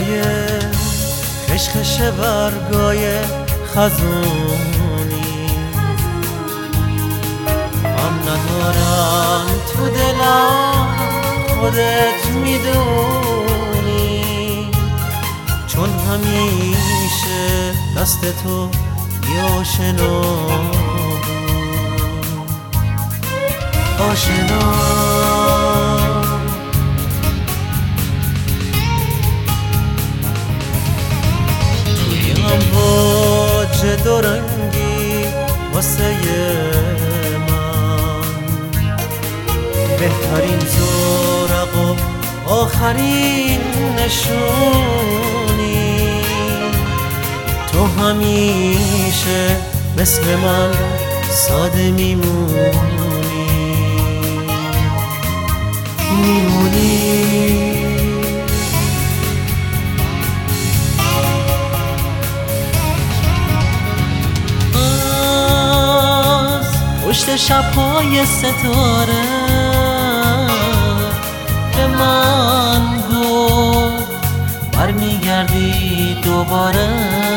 صدای خشخش برگای خزونی غم ندارم تو دلم خودت میدونی، چون همیشه دست تو بی آشنا بود. آشنا توی امواج دورنگی واسه من بهترین زورق و آخرین نشونی، تو همیشه مثل من ساده میمونی. از پشت شب‌های ستاره به من گفت برمیگردی دوباره.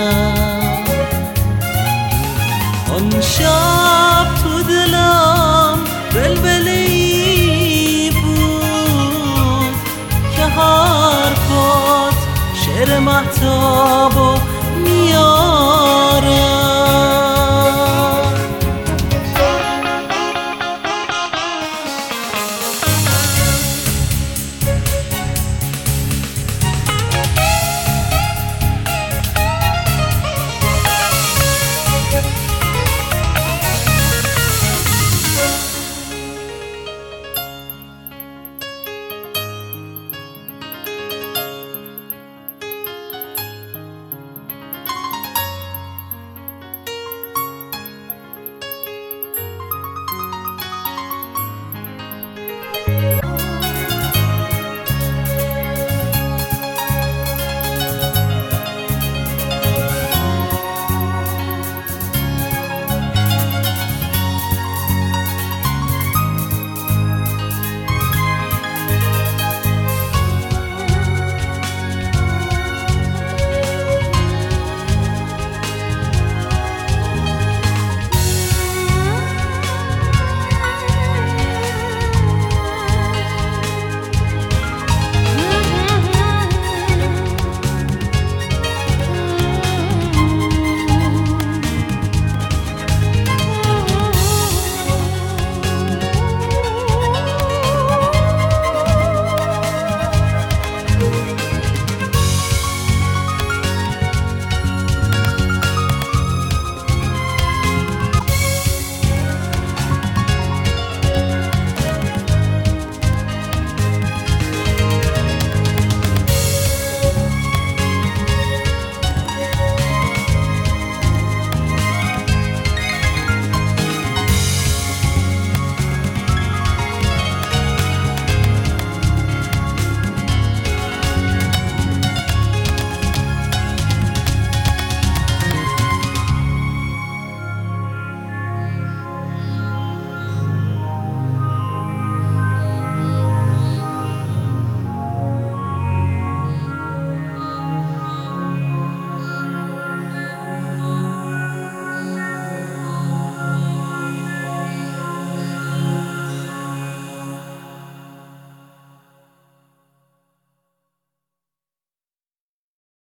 آن شب تو دلم ولوله‌ای بود که حرفات شعر مهتاب و